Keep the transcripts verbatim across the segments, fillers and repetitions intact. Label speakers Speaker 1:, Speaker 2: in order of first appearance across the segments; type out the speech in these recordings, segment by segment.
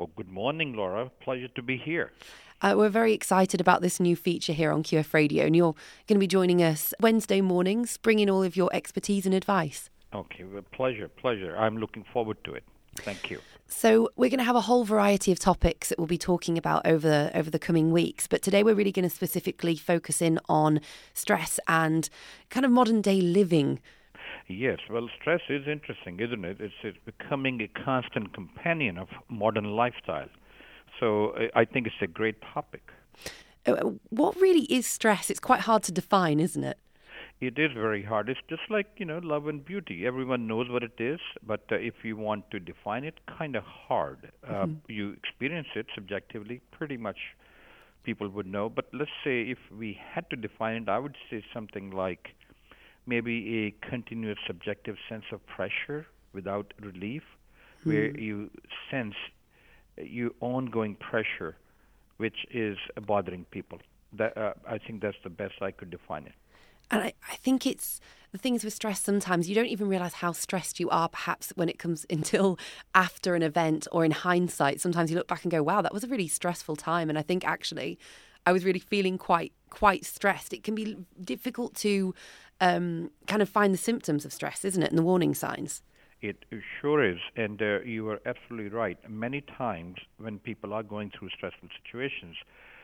Speaker 1: Well, good morning, Laura. Pleasure to be here.
Speaker 2: Uh, we're very excited about this new feature here on Q F Radio, and you're going to be joining us Wednesday mornings, bringing all of your expertise and advice.
Speaker 1: Okay, well, pleasure, pleasure. I'm looking forward to it. Thank you.
Speaker 2: So we're going to have a whole variety of topics that we'll be talking about over the, over the coming weeks. But today we're really going to specifically focus in on stress and kind of modern day living.
Speaker 1: Yes, well, stress is interesting, isn't it? It's, it's becoming a constant companion of modern lifestyle. So I I think it's a great topic.
Speaker 2: Uh, What really is stress? It's quite hard to define, isn't it?
Speaker 1: It is very hard. It's just like, you know, love and beauty. Everyone knows what it is, but uh, if you want to define it, kind of hard. Uh,
Speaker 2: Mm-hmm.
Speaker 1: you experience it subjectively, pretty much people would know. But let's say if we had to define it, I would say something like maybe a continuous subjective sense of pressure without relief, where you sense your ongoing pressure, which is bothering people. That uh, I think that's the best I could define it.
Speaker 2: And I, I think it's the things with stress sometimes you don't even realise how stressed you are perhaps when it comes until after an event or in hindsight. Sometimes you look back and go, wow, that was a really stressful time. And I think actually I was really feeling quite quite stressed. It can be difficult to um, kind of find the symptoms of stress, isn't it, and the warning signs.
Speaker 1: It sure is, and uh, you are absolutely right. Many times when people are going through stressful situations,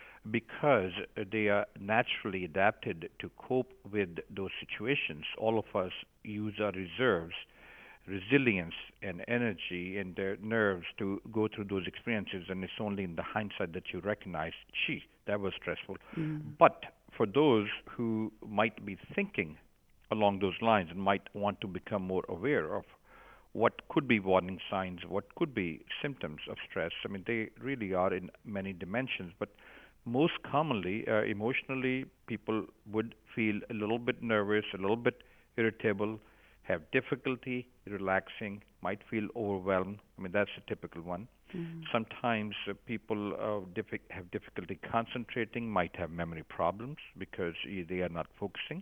Speaker 1: because they are naturally adapted to cope with those situations, all of us use our reserves, resilience, and energy and their nerves to go through those experiences, and it's only in the hindsight that you recognize, gee, that was stressful. But for those who might be thinking along those lines and might want to become more aware of what could be warning signs, what could be symptoms of stress. I mean, they really are in many dimensions, but most commonly, uh, emotionally, people would feel a little bit nervous, a little bit irritable, have difficulty relaxing, might feel overwhelmed. I mean, that's a typical one. Sometimes uh, people uh, diffi- have difficulty concentrating, might have memory problems because uh, they are not focusing.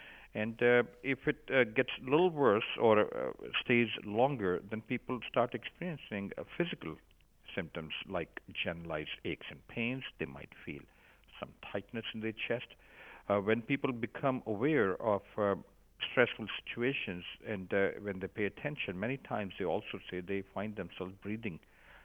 Speaker 1: And uh, if it uh, gets a little worse or uh, stays longer, then people start experiencing uh, physical symptoms like generalized aches and pains. They might feel some tightness in their chest. Uh, when people become aware of uh, stressful situations and uh, when they pay attention, many times they also say they find themselves breathing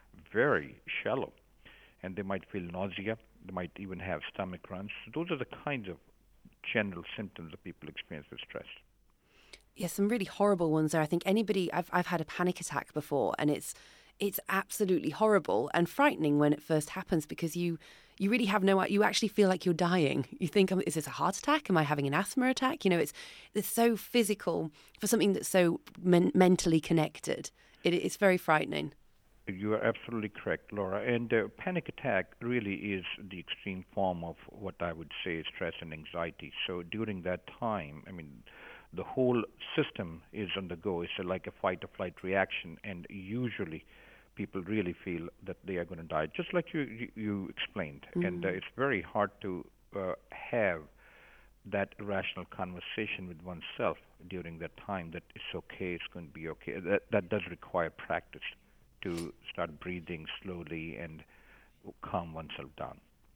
Speaker 1: very shallow, and they might feel nausea. They might even have stomach runs. Those are the kinds of general symptoms that people experience with stress.
Speaker 2: Yeah, some really horrible ones there. I think anybody I've I've had a panic attack before, and it's it's absolutely horrible and frightening when it first happens because you you really have no you actually feel like you're dying. You think, "Um, is this a heart attack? Am I having an asthma attack?" You know, it's it's so physical for something that's so men- mentally connected. It, it's very frightening.
Speaker 1: You are absolutely correct, Laura. And uh, panic attack really is the extreme form of what I would say is stress and anxiety. So during that time, I mean, the whole system is on the go. It's a, like a fight or flight reaction, and usually people really feel that they are going to die, just like you you, you explained. Mm. And uh, it's very hard to uh, have that rational conversation with oneself during that time that it's okay, it's going to be okay. That that does require practice to start breathing slowly and calm oneself down.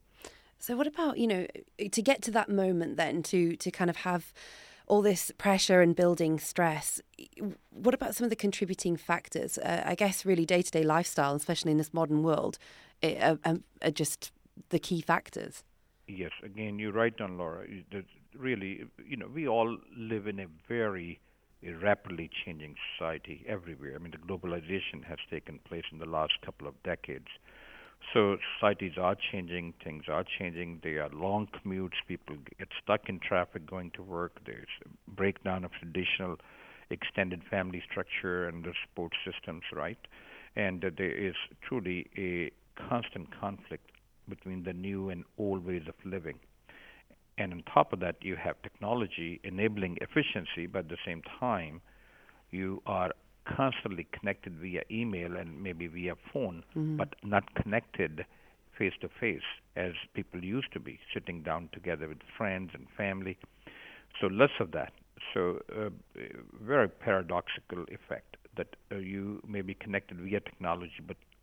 Speaker 2: So what about, you know, to get to that moment then to to kind of have all this pressure and building stress, what about some of the contributing factors? Uh, I guess really day-to-day lifestyle, especially in this modern world, are, are, are just the key factors.
Speaker 1: Yes, again, you're right on, Laura. Really, you know, we all live in a very a rapidly changing society everywhere. I mean, the globalization has taken place in the last couple of decades. So societies are changing, things are changing. There are long commutes. People get stuck in traffic going to work. There's a breakdown of traditional extended family structure and the support systems, right? And uh, there is truly a constant conflict between the new and old ways of living. And on top of that, you have technology enabling efficiency, but at the same time, you are constantly connected via email and maybe via phone, mm-hmm. but not connected face to face as people used to be, sitting down together with friends and family. So less of that. So uh, very paradoxical effect that uh, you may be connected via technology, but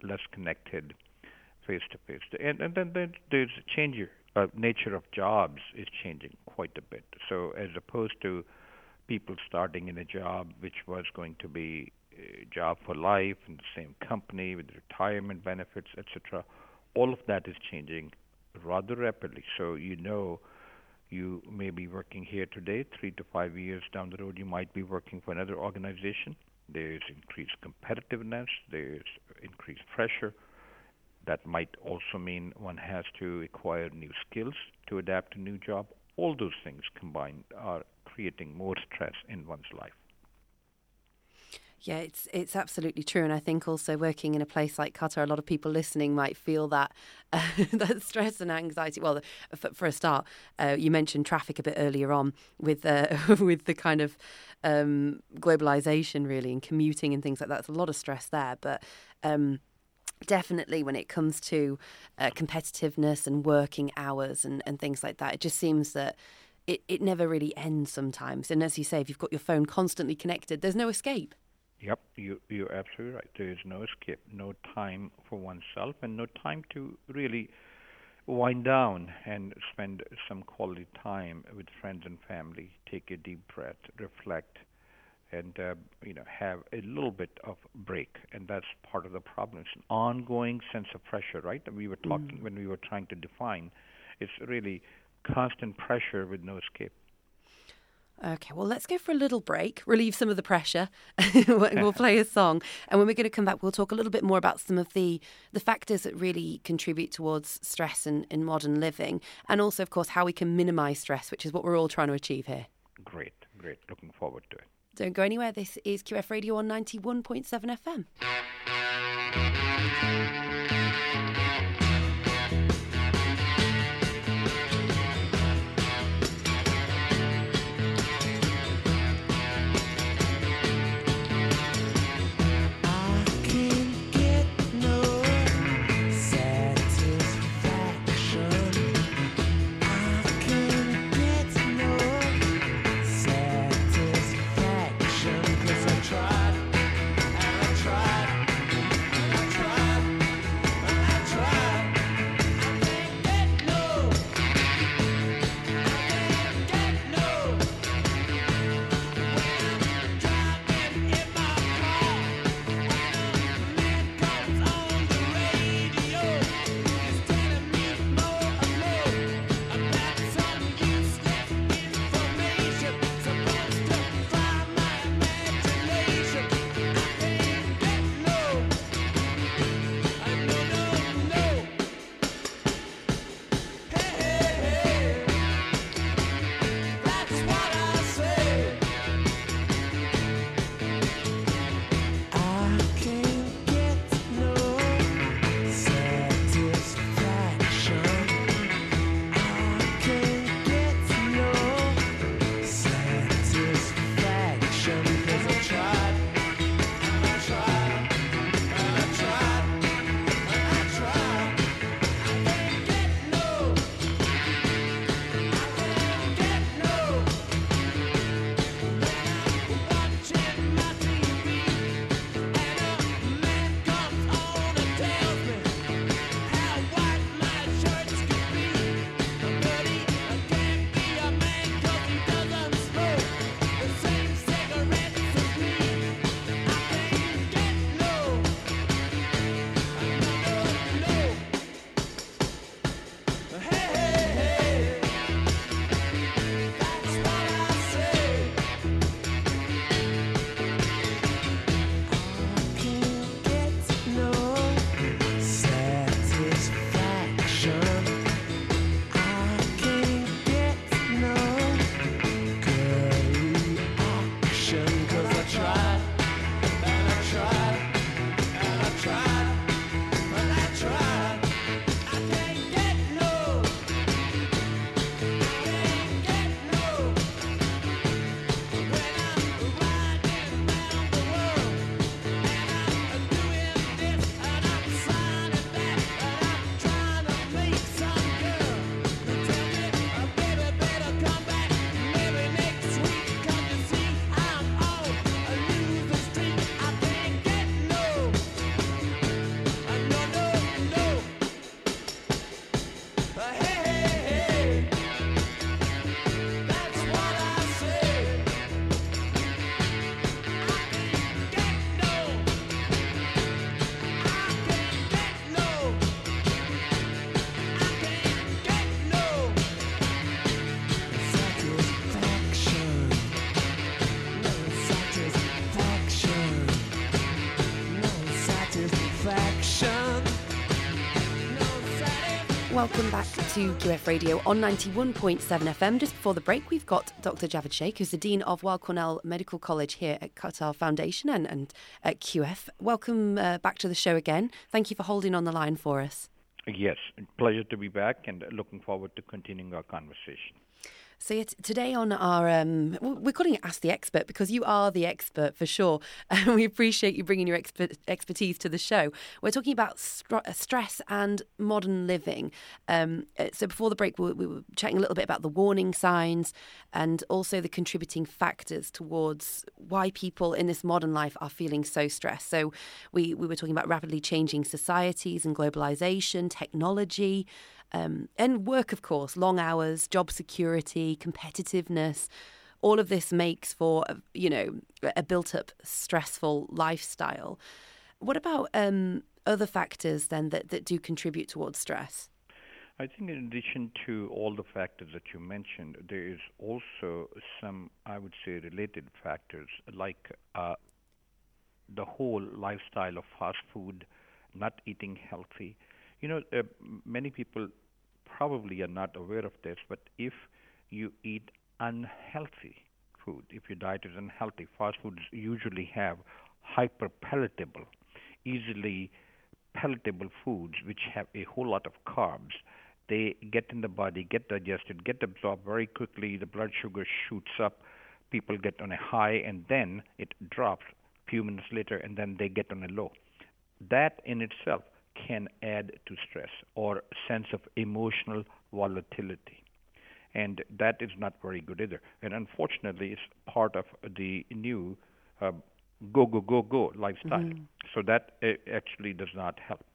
Speaker 1: less connected face to face. And and then then there's a change. Uh, nature of jobs is changing quite a bit. So as opposed to people starting in a job which was going to be a job for life in the same company with retirement benefits, et cetera, all of that is changing rather rapidly. So you know you may be working here today, three to five years down the road, you might be working for another organization. There's increased competitiveness, there's increased pressure. That might also mean one has to acquire new skills to adapt to a new job. All those things combined are creating more stress in one's life.
Speaker 2: Yeah, it's it's absolutely true, and I think also working in a place like Qatar, a lot of people listening might feel that uh, that stress and anxiety. Well, for, for a start, uh, you mentioned traffic a bit earlier on with uh, with the kind of um, globalization, really, and commuting and things like that. There's a lot of stress there, but. Um, Definitely when it comes to uh, competitiveness and working hours and, and things like that, it just seems that it, it never really ends sometimes. And as you say, if you've got your phone constantly connected, there's no escape.
Speaker 1: Yep, you, you're absolutely right. There is no escape, no time for oneself, and no time to really wind down and spend some quality time with friends and family. Take a deep breath, reflect, and uh, you know, have a little bit of break, and that's part of the problem. It's an ongoing sense of pressure, right? We were talking mm. when we were trying to define. It's really constant pressure with no escape.
Speaker 2: Okay, well, let's go for a little break, relieve some of the pressure. We'll play a song, and when we're going to come back, we'll talk a little bit more about some of the the factors that really contribute towards stress in, in modern living, and also, of course, how we can minimise stress, which is what we're all trying to achieve here.
Speaker 1: Great, great. Looking forward to it.
Speaker 2: Don't go anywhere. This is Q F Radio on ninety-one point seven F M. Welcome back to Q F Radio on ninety-one point seven F M. Just before the break, we've got Doctor Javed Sheikh, who's the Dean of Weill Cornell Medical College here at Qatar Foundation and, and at Q F. Welcome uh, back to the show again. Thank you for holding on the line for us.
Speaker 1: Yes, pleasure to be back and looking forward to continuing our conversation.
Speaker 2: So yet today on our, um, we're calling it Ask the Expert because you are the expert for sure. And we appreciate you bringing your expert, expertise to the show. We're talking about st- stress and modern living. Um, so before the break, we, we were chatting a little bit about the warning signs and also the contributing factors towards why people in this modern life are feeling so stressed. So we, we were talking about rapidly changing societies and globalization, technology, Um, and work, of course, long hours, job security, competitiveness. All of this makes for, you know, a built-up, stressful lifestyle. What about um, other factors then that, that do contribute towards stress?
Speaker 1: I think in addition to all the factors that you mentioned, there is also some, I would say, related factors like uh, the whole lifestyle of fast food, not eating healthy. You know, uh, many people probably are not aware of this, but if you eat unhealthy food, if your diet is unhealthy, fast foods usually have hyper palatable, easily palatable foods which have a whole lot of carbs. They get in the body, get digested, get absorbed very quickly. The blood sugar shoots up. People get on a high, and then it drops a few minutes later, and then they get on a low. That in itself can add to stress or sense of emotional volatility. And that is not very good either. And unfortunately, it's part of the new uh, go, go, go, go lifestyle. Mm-hmm. So that uh, actually does not help.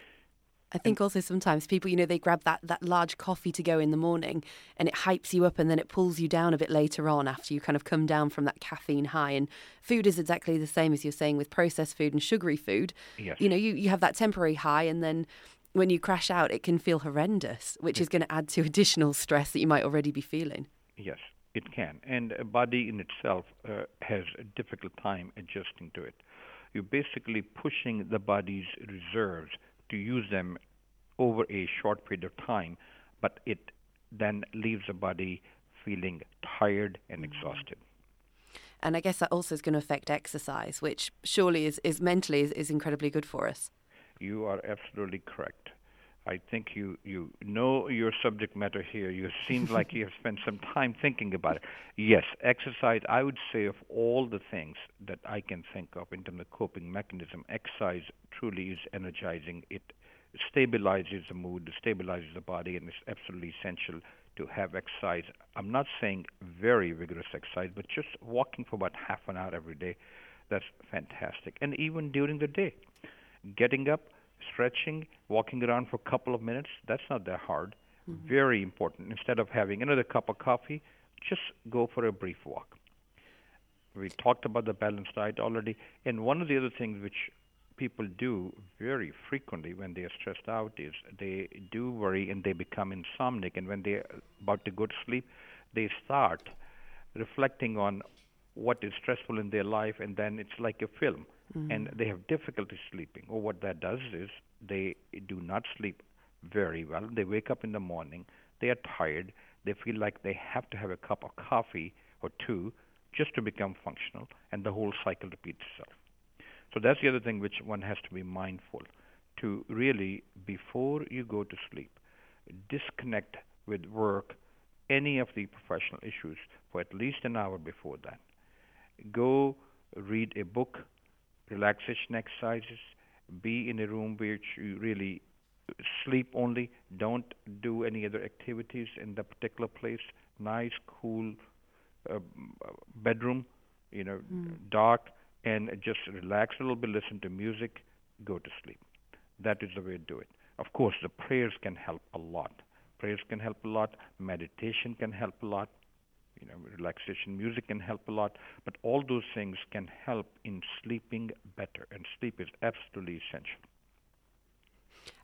Speaker 2: I think also sometimes people, you know, they grab that, that large coffee to go in the morning and it hypes you up and then it pulls you down a bit later on after you kind of come down from that caffeine high. And food is exactly the same as you're saying with processed food and sugary food.
Speaker 1: Yes.
Speaker 2: You know, you, you have that temporary high and then when you crash out, it can feel horrendous, which yes. is going to add to additional stress that you might already be feeling.
Speaker 1: Yes, it can. And a body in itself uh, has a difficult time adjusting to it. You're basically pushing the body's reserves to use them over a short period of time, but it then leaves the body feeling tired and mm-hmm. exhausted.
Speaker 2: And I guess that also is going to affect exercise, which surely is, is mentally is, is incredibly good for us.
Speaker 1: You are absolutely correct. I think you, you know your subject matter here. You seem like you have spent some time thinking about it. Yes, exercise, I would say of all the things that I can think of in terms of coping mechanism, exercise truly is energizing. It stabilizes the mood, stabilizes the body, and it's absolutely essential to have exercise. I'm not saying very vigorous exercise, but just walking for about half an hour every day, that's fantastic. And even during the day, getting up, stretching, walking around for a couple of minutes, that's not that hard. Mm-hmm. Very important. Instead of having another cup of coffee, just go for a brief walk. We talked about the balanced diet already. And one of the other things which people do very frequently when they are stressed out is they do worry and they become insomniac. And when they're about to go to sleep, they start reflecting on what is stressful in their life, and then it's like a film. Mm-hmm. And they have difficulty sleeping. Or what that does is they do not sleep very well. They wake up in the morning, they are tired, they feel like they have to have a cup of coffee or two just to become functional, and the whole cycle repeats itself. So that's the other thing which one has to be mindful, to really, before you go to sleep, disconnect with work, any of the professional issues for at least an hour before that. Go read a book, relaxation exercises, be in a room where you really sleep only, don't do any other activities in the particular place, nice, cool uh, bedroom, you know, mm. dark, and just relax a little bit, listen to music, go to sleep. That is the way to do it. Of course, the prayers can help a lot. Prayers can help a lot. Meditation can help a lot. You know, relaxation music can help a lot. But all those things can help in sleeping better, and sleep is absolutely essential.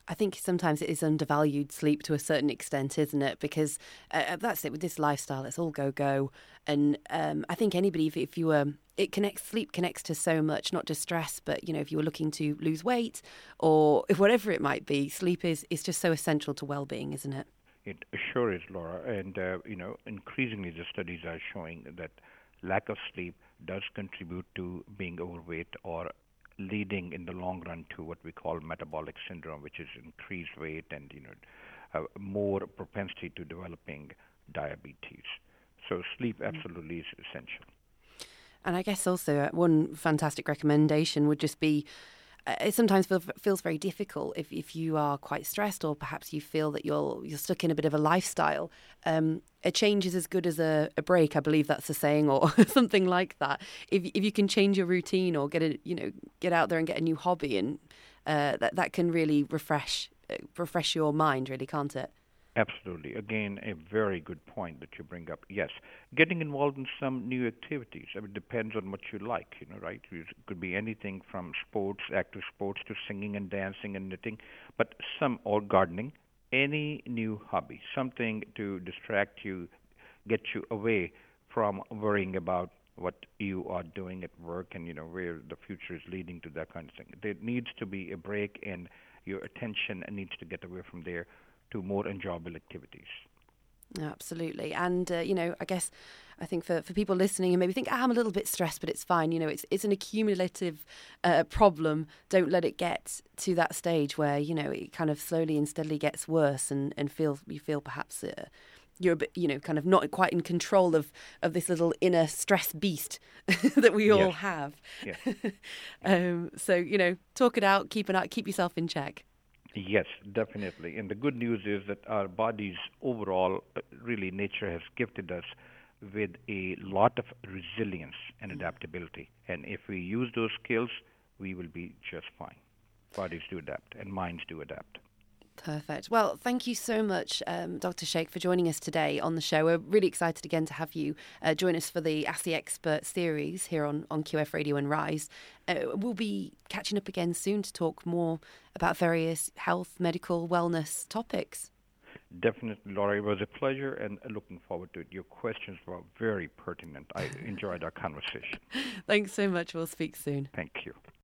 Speaker 2: I think sometimes it is undervalued sleep to a certain extent, isn't it? Because uh, that's it with this lifestyle. It's all go go, and um, I think anybody, if, if you were, it connects. Sleep connects to so much, not just stress, but you know, if you were looking to lose weight or if whatever it might be, sleep is is just so essential to well-being, isn't it?
Speaker 1: It sure is, Laura. And, uh, you know, increasingly the studies are showing that lack of sleep does contribute to being overweight or leading in the long run to what we call metabolic syndrome, which is increased weight and, you know, uh, more propensity to developing diabetes. So sleep absolutely is essential.
Speaker 2: And I guess also uh, one fantastic recommendation would just be uh, it sometimes feel, feels very difficult if, if you are quite stressed or perhaps you feel that you're you're stuck in a bit of a lifestyle. Um, a change is as good as a, a break, I believe that's a saying, or something like that. If if you can change your routine or get a you know get out there and get a new hobby, and uh, that that can really refresh uh, refresh your mind, really, can't it?
Speaker 1: Absolutely. Again, a very good point that you bring up. Yes, getting involved in some new activities. I mean, it depends on what you like, you know, right? It could be anything from sports, active sports, to singing and dancing and knitting, but some, or gardening, any new hobby, something to distract you, get you away from worrying about what you are doing at work and, you know, where the future is leading to, that kind of thing. There needs to be a break, and your attention needs to get away from there to more enjoyable activities.
Speaker 2: Absolutely. And, uh, you know, I guess I think for, for people listening and maybe think, ah, I'm a little bit stressed, but it's fine. You know, it's it's an accumulative uh, problem. Don't let it get to that stage where, you know, it kind of slowly and steadily gets worse and, and feel you feel perhaps uh, you're a bit, you know, kind of not quite in control of, of this little inner stress beast that we all
Speaker 1: Yes.
Speaker 2: have.
Speaker 1: Yes.
Speaker 2: um, so, you know, talk it out, keep it out, keep yourself in check.
Speaker 1: Yes, definitely. And the good news is that our bodies overall, uh, really, nature has gifted us with a lot of resilience and adaptability. And if we use those skills, we will be just fine. Bodies do adapt, and minds do adapt.
Speaker 2: Perfect. Well, thank you so much, um, Doctor Sheikh, for joining us today on the show. We're really excited again to have you uh, join us for the Ask the Expert series here on, on Q F Radio and Rise. Uh, we'll be catching up again soon to talk more about various health, medical, wellness topics.
Speaker 1: Definitely, Laura. It was a pleasure, and looking forward to it. Your questions were very pertinent. I enjoyed our conversation.
Speaker 2: Thanks so much. We'll speak soon.
Speaker 1: Thank you.